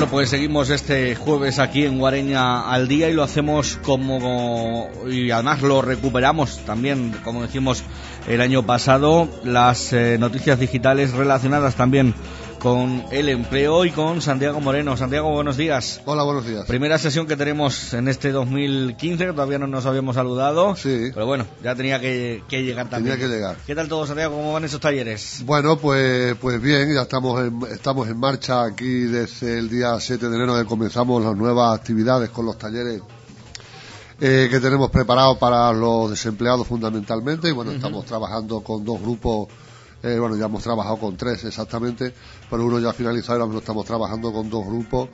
pues seguimos este jueves aquí en Guareña al Día y lo hacemos y además lo recuperamos también, como decimos el año pasado, las noticias digitales relacionadas también con el empleo y con Santiago Moreno. Santiago, buenos días. Hola, buenos días. Primera sesión que tenemos en este 2015, que todavía no nos habíamos saludado. Sí. Pero bueno, ya tenía que llegar también. Tenía que llegar. ¿Qué tal todo, Santiago? ¿Cómo van esos talleres? Bueno, pues bien, ya estamos en marcha aquí desde el día 7 de enero que comenzamos las nuevas actividades con los talleres que tenemos preparados para los desempleados fundamentalmente. Y bueno, estamos trabajando con dos grupos. Ya hemos trabajado con tres exactamente, pero uno ya ha finalizado y ahora mismo estamos trabajando con dos grupos.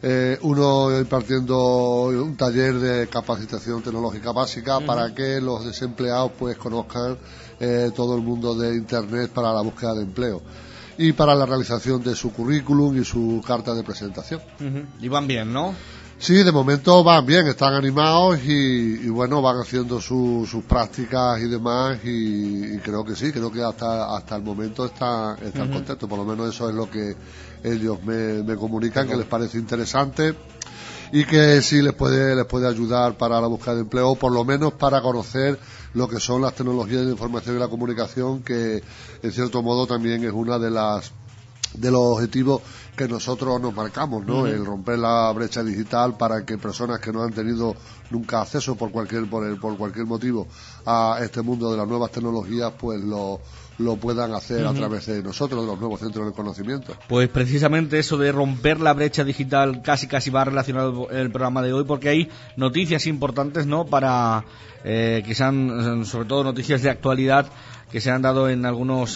Uno impartiendo un taller de capacitación tecnológica básica para que los desempleados pues conozcan todo el mundo de Internet para la búsqueda de empleo y para la realización de su currículum y su carta de presentación. Y van bien, ¿no? Sí, de momento van bien, están animados y bueno, van haciendo sus prácticas y demás y creo que sí, creo que hasta el momento están contentos, por lo menos eso es lo que ellos me comunican, que les parece interesante y que sí les puede ayudar para la búsqueda de empleo, por lo menos para conocer lo que son las tecnologías de la información y la comunicación, que en cierto modo también es una de los objetivos que nosotros nos marcamos, ¿no? El romper la brecha digital para que personas que no han tenido nunca acceso por cualquier motivo a este mundo de las nuevas tecnologías, pues lo puedan hacer a través de nosotros, de los nuevos centros de conocimiento. Pues precisamente eso de romper la brecha digital casi va relacionado el programa de hoy, porque hay noticias importantes, ¿no? Para que sean sobre todo noticias de actualidad que se han dado en algunos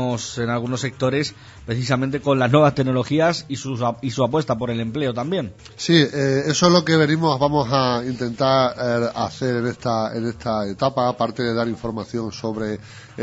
sectores, precisamente con las nuevas tecnologías y su apuesta por el empleo también. Sí, eso es lo que vamos a intentar hacer en esta etapa, aparte de dar información sobre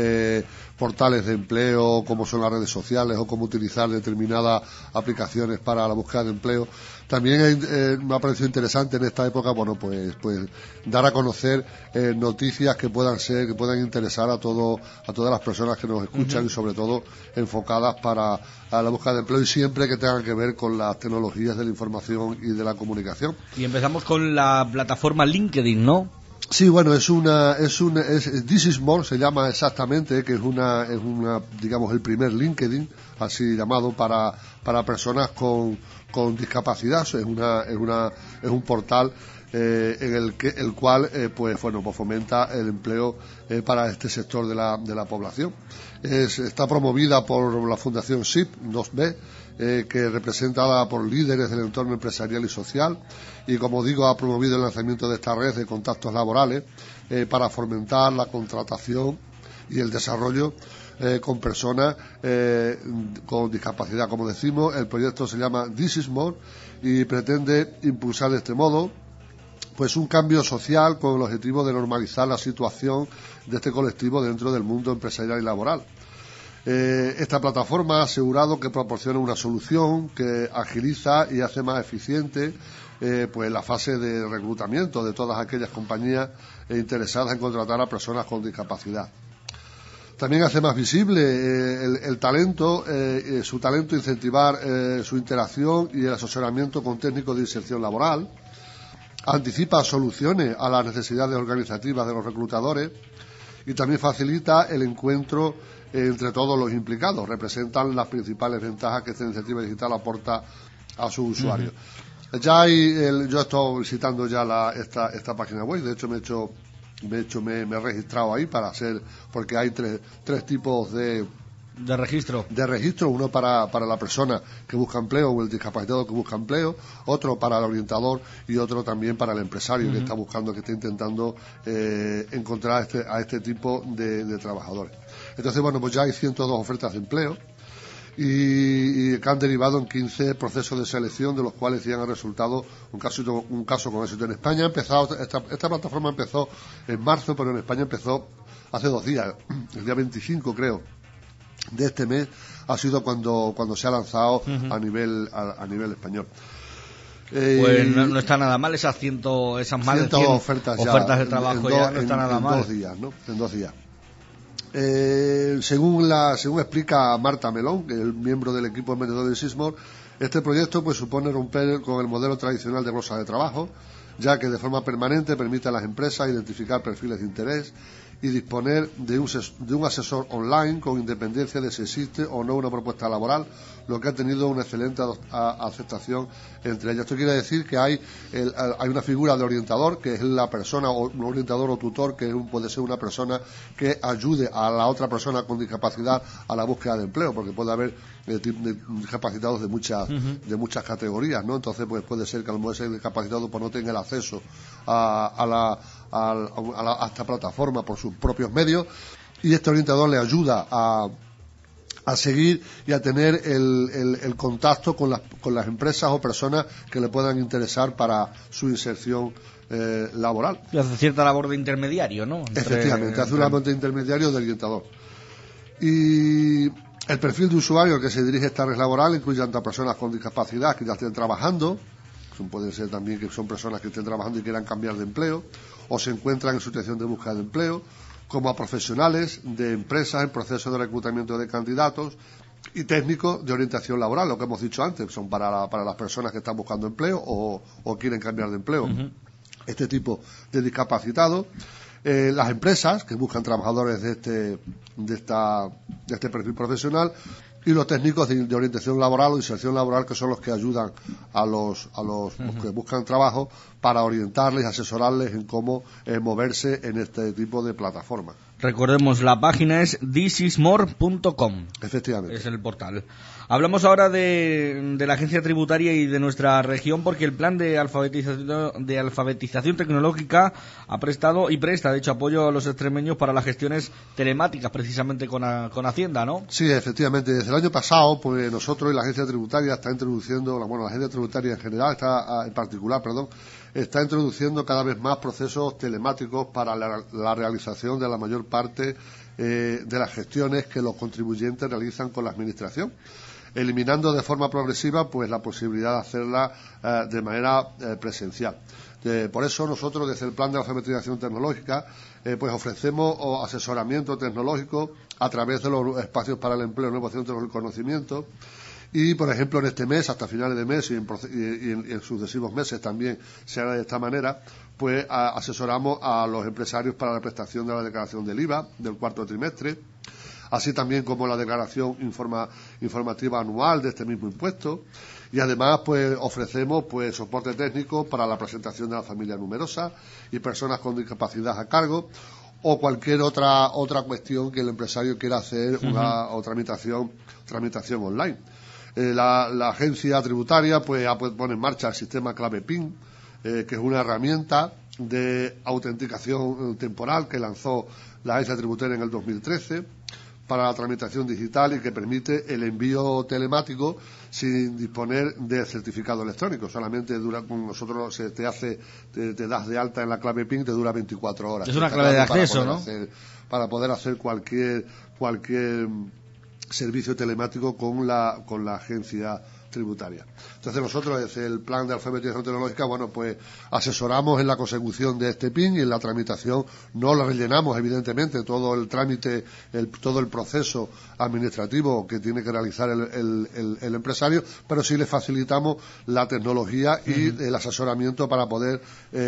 portales de empleo, cómo son las redes sociales o cómo utilizar determinadas aplicaciones para la búsqueda de empleo. También me ha parecido interesante en esta época, pues dar a conocer noticias que puedan interesar a todas las personas que nos escuchan y sobre todo enfocadas para la búsqueda de empleo y siempre que tengan que ver con las tecnologías de la información y de la comunicación. Y empezamos con la plataforma LinkedIn, ¿no? Sí, bueno, This is More se llama exactamente, que es una digamos el primer LinkedIn así llamado para personas con discapacidad. Es un portal en el cual pues fomenta el empleo para este sector de la población. Está promovida por la Fundación SIP 2B, que representada por líderes del entorno empresarial y social, y como digo ha promovido el lanzamiento de esta red de contactos laborales para fomentar la contratación y el desarrollo con personas con discapacidad. Como decimos, el proyecto se llama This is More y pretende impulsar de este modo pues un cambio social con el objetivo de normalizar la situación de este colectivo dentro del mundo empresarial y laboral. Esta plataforma ha asegurado que proporciona una solución que agiliza y hace más eficiente pues la fase de reclutamiento de todas aquellas compañías interesadas en contratar a personas con discapacidad. También hace más visible el talento, su talento, incentivar su interacción y el asesoramiento con técnicos de inserción laboral. Anticipa soluciones a las necesidades organizativas de los reclutadores y también facilita el encuentro entre todos los implicados. Representan las principales ventajas que esta iniciativa digital aporta a sus usuarios. Yo he estado visitando ya esta página web, de hecho me he registrado ahí porque hay tres tipos de registro, uno para la persona que busca empleo o el discapacitado que busca empleo, otro para el orientador y otro también para el empresario que está intentando encontrar a este tipo de trabajadores. Entonces, pues ya hay 102 ofertas de empleo y que han derivado en 15 procesos de selección, de los cuales ya han resultado un caso con éxito. En España esta plataforma empezó en marzo, pero en España empezó hace 2 días, el día 25 creo de este mes ha sido cuando se ha lanzado a nivel español. Pues no está nada mal esas más de 100 ofertas de trabajo no está nada mal. En 2 días. Según explica Marta Melón, que es el miembro del equipo emprendedor de Sismor, Este proyecto pues supone romper con el modelo tradicional de bolsa de trabajo, ya que de forma permanente permite a las empresas identificar perfiles de interés y disponer de un asesor online con independencia de si existe o no una propuesta laboral, lo que ha tenido una excelente aceptación entre ellas. Esto quiere decir que hay una figura de orientador, que es la persona, o un orientador o tutor, que puede ser una persona que ayude a la otra persona con discapacidad a la búsqueda de empleo, porque puede haber discapacitados de muchas categorías, ¿no? Entonces pues puede ser que a lo mejor ese discapacitado pues no tenga el acceso a esta plataforma por sus propios medios, y este orientador le ayuda a seguir y a tener el contacto con las empresas o personas que le puedan interesar para su inserción laboral. Y hace cierta labor de intermediario, ¿no? Efectivamente, hace una labor de intermediario, de orientador. Y el perfil de usuario al que se dirige esta red laboral incluye tanto a personas con discapacidad que ya estén trabajando, pueden ser también que son personas que estén trabajando y quieran cambiar de empleo, o se encuentran en situación de búsqueda de empleo, como a profesionales de empresas en proceso de reclutamiento de candidatos y técnicos de orientación laboral, lo que hemos dicho antes, son para las personas que están buscando empleo o quieren cambiar de empleo. Uh-huh. Este tipo de discapacitados, las empresas que buscan trabajadores de este perfil profesional, y los técnicos de orientación laboral o inserción laboral, que son los que ayudan a los que buscan trabajo para orientarles, asesorarles en cómo moverse en este tipo de plataformas. Recordemos, la página es thisismore.com. Efectivamente. Es el portal. Hablamos ahora de la agencia tributaria y de nuestra región, porque el plan de alfabetización tecnológica ha prestado y presta, de hecho, apoyo a los extremeños para las gestiones telemáticas, precisamente con Hacienda, ¿no? Sí, efectivamente. Desde el año pasado, pues nosotros y la agencia tributaria está introduciendo, la agencia tributaria en general, está introduciendo cada vez más procesos telemáticos para la realización de la mayor parte de las gestiones que los contribuyentes realizan con la administración, eliminando de forma progresiva pues la posibilidad de hacerla de manera presencial. Por eso nosotros, desde el plan de alfabetización tecnológica, pues ofrecemos asesoramiento tecnológico a través de los espacios para el empleo, innovación y el conocimiento. Y, por ejemplo, en este mes, hasta finales de mes y en sucesivos meses también se hará de esta manera, pues asesoramos a los empresarios para la prestación de la declaración del IVA del cuarto trimestre, así también como la declaración informativa anual de este mismo impuesto. Y además, pues ofrecemos pues soporte técnico para la presentación de la familia numerosa y personas con discapacidad a cargo, o cualquier otra cuestión que el empresario quiera hacer, o tramitación online. La agencia tributaria pues pone en marcha el sistema clave PIN, que es una herramienta de autenticación temporal que lanzó la agencia tributaria en el 2013 para la tramitación digital, y que permite el envío telemático sin disponer de certificado electrónico. Solamente con nosotros te das de alta en la clave PIN, te dura 24 horas. Es una clave de acceso, ¿no? Para poder hacer cualquier servicio telemático con la agencia tributaria. Entonces nosotros, desde el plan de alfabetización tecnológica, pues asesoramos en la consecución de este PIN, y en la tramitación no la rellenamos, evidentemente, todo el trámite, todo el proceso administrativo que tiene que realizar el empresario, pero sí le facilitamos la tecnología y el asesoramiento para poder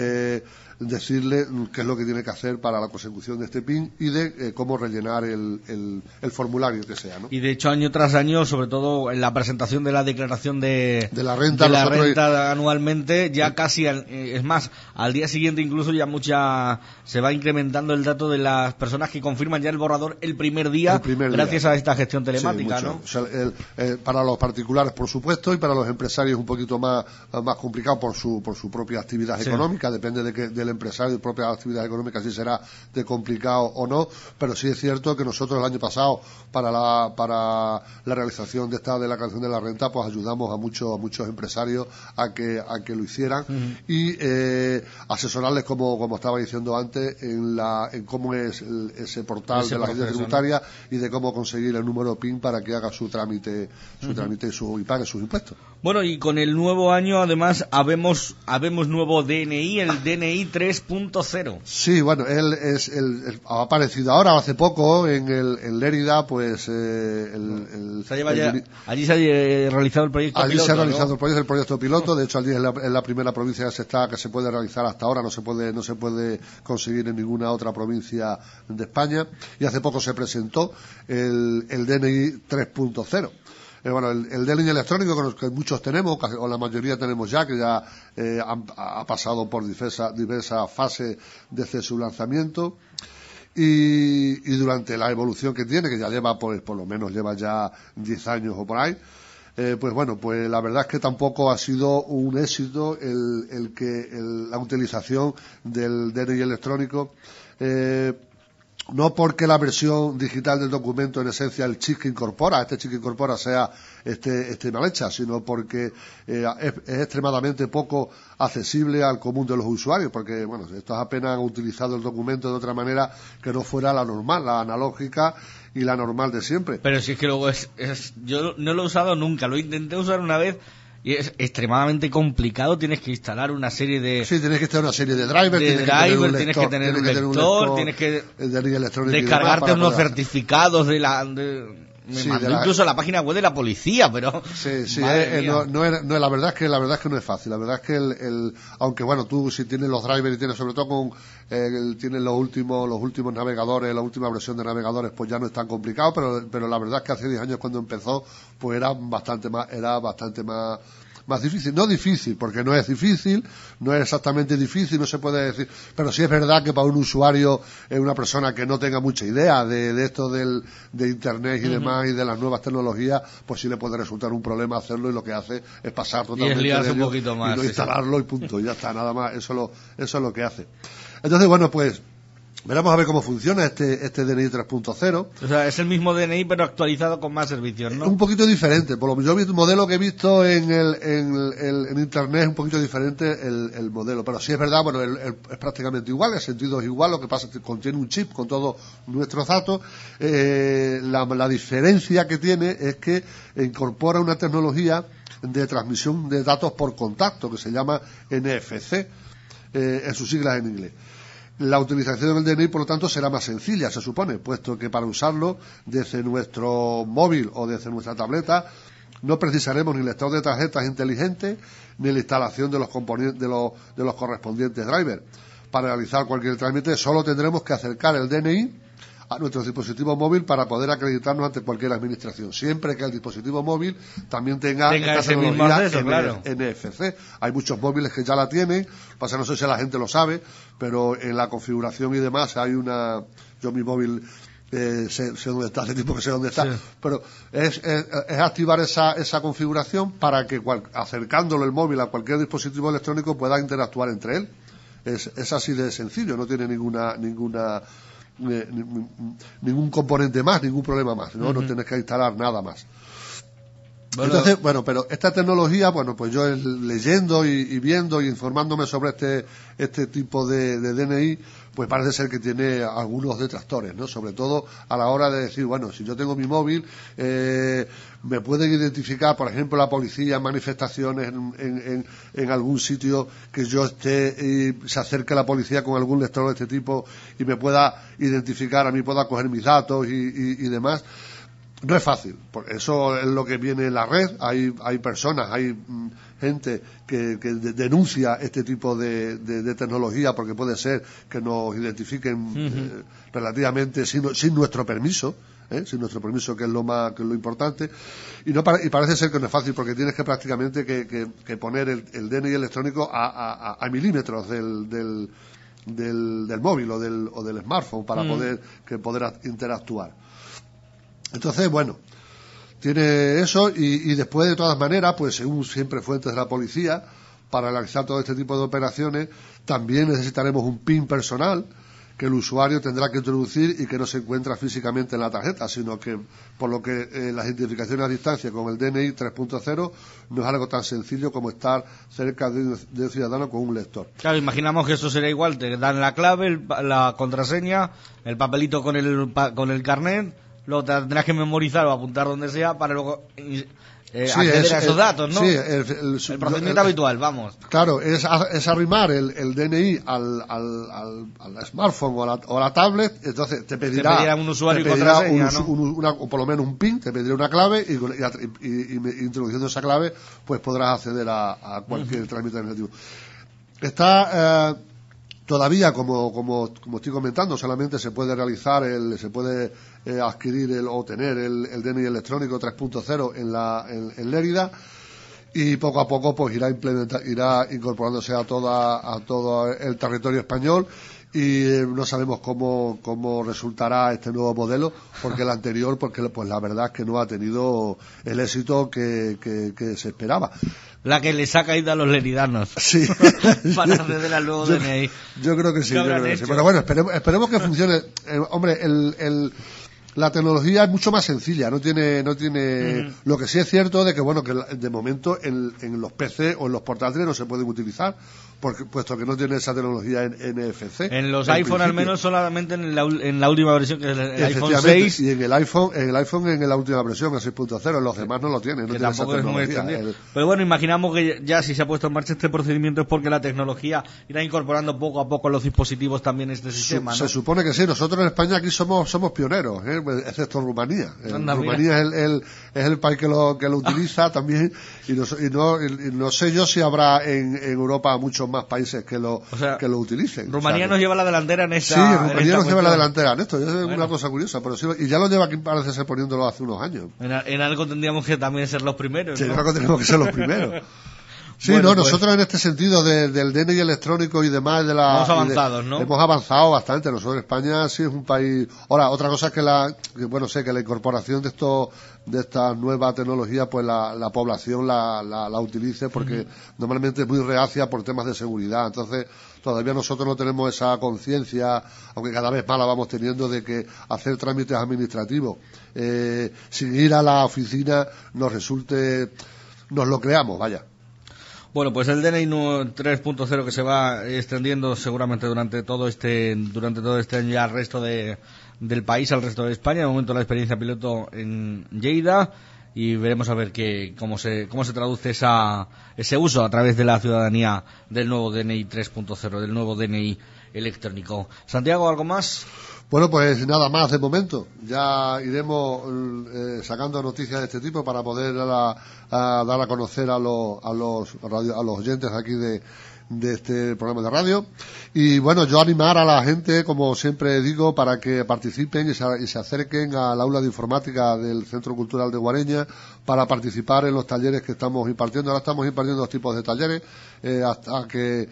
decirle qué es lo que tiene que hacer para la consecución de este PIN y de cómo rellenar el formulario que sea, ¿no? Y de hecho, año tras año, sobre todo en la presentación de la declaración de la renta anualmente, ya casi, es más, al día siguiente incluso ya se va incrementando el dato de las personas que confirman ya el borrador el primer día, gracias a esta gestión telemática, sí, ¿no? O sea, para los particulares, por supuesto, y para los empresarios un poquito más complicado por su propia actividad económica. Depende del empresario y propia actividad económica si será de complicado o no, pero sí es cierto que nosotros el año pasado para la realización de esta declaración de la renta pues ayudamos a muchos empresarios a que lo hicieran, y asesorarles, como estaba diciendo antes, en cómo es ese portal de la agencia tributaria, ¿no? Y de cómo conseguir el número PIN para que haga su trámite y pague sus impuestos. Bueno, y con el nuevo año además habemos nuevo DNI, el DNI 3.0. Sí, bueno, él ha aparecido ahora hace poco en Lérida, pues allí se ha realizado el proyecto allí piloto, se ha realizado ¿no? el proyecto piloto. De hecho, allí es la primera provincia que se puede realizar hasta ahora. No se puede conseguir en ninguna otra provincia de España. Y hace poco se presentó el DNI 3.0. Bueno, el DNI electrónico que muchos tenemos, o la mayoría tenemos ya, que ya ha pasado por diversas fases desde su lanzamiento. Y durante la evolución que tiene, que ya lleva, pues por lo menos lleva ya 10 años o por ahí, pues bueno, pues la verdad es que tampoco ha sido un éxito la utilización del DNI electrónico, no porque la versión digital del documento, en esencia, el chip que incorpora, sea mal hecha, sino porque es extremadamente poco accesible al común de los usuarios, porque, bueno, estos apenas han utilizado el documento de otra manera que no fuera la normal, la analógica y la normal de siempre. Pero si es que luego yo no lo he usado nunca, lo intenté usar una vez y es extremadamente complicado. Tienes que instalar una serie de... Sí, tienes que instalar una serie de drivers, tienes que tener un lector, tienes que descargarte unos certificados me mandó incluso la página web de la policía, pero... Sí, la verdad es que no es fácil. La verdad es que aunque bueno, tú si tienes los drivers y tienes sobre todo tienes los últimos navegadores, la última versión de navegadores, pues ya no es tan complicado, pero la verdad es que hace 10 años cuando empezó, pues era bastante más difícil. No difícil, porque no es difícil, no es exactamente difícil, no se puede decir, pero sí es verdad que para un usuario, una persona que no tenga mucha idea de esto de Internet y demás y de las nuevas tecnologías, pues sí le puede resultar un problema hacerlo, y lo que hace es pasar totalmente de ello, un poquito más, y no instalarlo y punto, y ya está, nada más, eso es lo que hace. Entonces, bueno, pues veremos a ver cómo funciona este DNI 3.0. O sea, es el mismo DNI pero actualizado con más servicios, ¿no? Un poquito diferente. Por lo que yo el modelo que he visto en internet es un poquito diferente el modelo. Pero sí es verdad, bueno, es prácticamente igual, el sentido es igual. Lo que pasa es que contiene un chip con todos nuestros datos. La diferencia que tiene es que incorpora una tecnología de transmisión de datos por contacto que se llama NFC, en sus siglas en inglés. La utilización del DNI, por lo tanto, será más sencilla, se supone, puesto que para usarlo desde nuestro móvil o desde nuestra tableta no precisaremos ni lector de tarjetas inteligentes ni la instalación de los componentes de los correspondientes drivers. Para realizar cualquier trámite solo tendremos que acercar el DNI a nuestro dispositivo móvil para poder acreditarnos ante cualquier administración, siempre que el dispositivo móvil también tenga esta ese mismo acceso, claro. NFC. Hay muchos móviles que ya la tienen, pasa, no sé si la gente lo sabe, pero en la configuración y demás hay yo mi móvil sé dónde está, hace tiempo que sé dónde está, sí. Pero es activar esa configuración para que acercándolo el móvil a cualquier dispositivo electrónico pueda interactuar entre él. Es así de sencillo, no tiene ningún componente más, ningún problema más, ¿no? No tienes que instalar nada más. Bueno. Entonces, bueno, pero esta tecnología, bueno, pues yo leyendo y viendo y informándome sobre este tipo de DNI, pues parece ser que tiene algunos detractores, ¿no? Sobre todo a la hora de decir, bueno, si yo tengo mi móvil, me pueden identificar, por ejemplo, la policía en manifestaciones en algún sitio que yo esté y se acerque la policía con algún lector de este tipo y me pueda identificar, a mí pueda coger mis datos y demás. No es fácil, porque eso es lo que viene en la red. Hay personas, hay gente que denuncia este tipo de tecnología porque puede ser que nos identifiquen relativamente sin nuestro permiso, sin nuestro permiso, que es lo importante, y parece ser que no es fácil porque tienes que prácticamente que poner el DNI electrónico a milímetros del móvil o del smartphone para poder interactuar. Entonces, bueno, tiene eso y después, de todas maneras, pues según siempre fuentes de la policía, para realizar todo este tipo de operaciones también necesitaremos un PIN personal que el usuario tendrá que introducir y que no se encuentra físicamente en la tarjeta, sino que por lo que las identificaciones a distancia con el DNI 3.0 no es algo tan sencillo como estar cerca de un ciudadano con un lector. Claro, imaginamos que eso será igual, te dan la clave, la contraseña, el papelito con el carnet, luego te tendrás que memorizar o apuntar donde sea para luego acceder a esos datos, ¿no? Sí, el procedimiento habitual, vamos. Claro, es arrimar el DNI al smartphone o a la tablet, entonces te pedirá un usuario y contraseña, ¿no? o por lo menos un PIN, te pedirá una clave y introduciendo esa clave pues podrás acceder a cualquier trámite administrativo. Está todavía, como estoy comentando, solamente se puede realizar adquirir o tener el DNI electrónico 3.0 en Lérida, y poco a poco pues irá incorporándose a todo el territorio español, y no sabemos cómo resultará este nuevo modelo, porque el anterior, pues la verdad es que no ha tenido el éxito que se esperaba. La que les ha caído a los leridanos. Sí. Para acceder al nuevo DNI. Yo creo que sí. Pero bueno, esperemos que funcione. Hombre, la tecnología es mucho más sencilla, no tiene lo que sí es cierto de que bueno, que de momento en los PC o en los portátiles no se pueden utilizar, puesto que no tiene esa tecnología en NFC. En los iPhone al menos solamente en la última versión, que es el iPhone 6, y en el iPhone en la última versión, el 6.0, en los demás no lo tienen, no que tiene tampoco esa es muy tecnología. extendido. Pero bueno, imaginamos que ya si se ha puesto en marcha este procedimiento es porque la tecnología irá incorporando poco a poco en los dispositivos también este sistema, ¿no? Se supone que sí. Nosotros en España aquí somos pioneros, excepto Rumanía. Rumanía es el país que lo utiliza también, y no sé yo si habrá en Europa muchos más países que lo utilicen. Rumanía nos lleva la delantera en esta. Sí, Rumanía nos lleva la delantera en esto. Es una cosa curiosa, pero sí, y ya lo lleva aquí, parece ser, poniéndolo hace unos años. En algo tendríamos que también ser los primeros, sí, ¿no? En algo tenemos que ser los primeros. Sí, bueno, nosotros en este sentido del DNI electrónico y demás hemos avanzado, ¿no? Hemos avanzado bastante. Nosotros en España sí es un país. Ahora, otra cosa es que la incorporación de esta nueva tecnología, pues la población la utilice, porque normalmente es muy reacia por temas de seguridad. Entonces, todavía nosotros no tenemos esa conciencia, aunque cada vez más la vamos teniendo, de que hacer trámites administrativos sin ir a la oficina nos lo creamos, vaya. Bueno, pues el DNI 3.0 que se va extendiendo seguramente durante todo este año ya al resto del país, al resto de España. De momento la experiencia piloto en Lleida, y veremos a ver cómo se traduce ese uso a través de la ciudadanía del nuevo DNI 3.0, del nuevo DNI electrónico. Santiago, ¿algo más? Bueno, pues nada más de momento. Ya iremos sacando noticias de este tipo para poder dar a conocer a los oyentes aquí de este programa de radio. Y bueno, yo animar a la gente, como siempre digo, para que participen y se acerquen al aula de informática del Centro Cultural de Guareña para participar en los talleres que estamos impartiendo. Ahora estamos impartiendo 2 tipos de talleres hasta que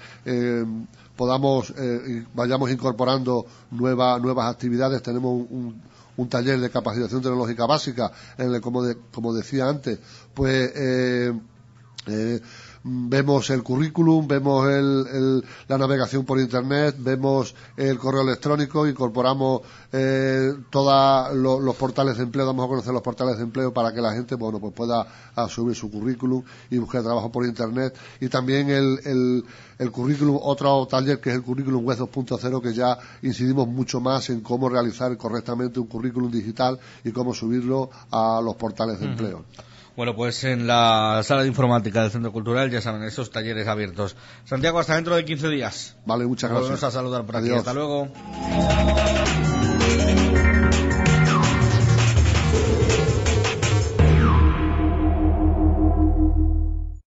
vayamos incorporando nuevas actividades. Tenemos un taller de capacitación tecnológica básica en el, como decía antes, pues vemos el currículum, vemos la navegación por internet, vemos el correo electrónico, incorporamos todos los portales de empleo, damos a conocer los portales de empleo para que la gente pues pueda subir su currículum y buscar trabajo por internet. Y también el currículum, otro taller que es el currículum web 2.0, que ya incidimos mucho más en cómo realizar correctamente un currículum digital y cómo subirlo a los portales de empleo. Bueno, pues en la sala de informática del Centro Cultural, ya saben, esos talleres abiertos. Santiago, hasta dentro de 15 días. Vale, muchas gracias. Vamos a saludar por aquí. Adiós. Hasta luego.